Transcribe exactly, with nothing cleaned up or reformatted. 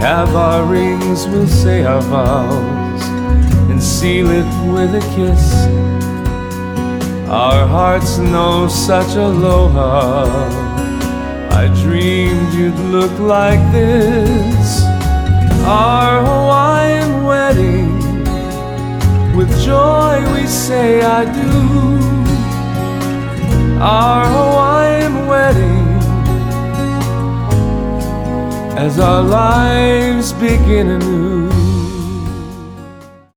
have our rings, we'll say our vows and seal it with a kiss. Our hearts know such aloha. I dreamed you'd look like this. Our Hawaiian wedding, with joy we say I do. Our Hawaiian wedding, as our lives begin anew.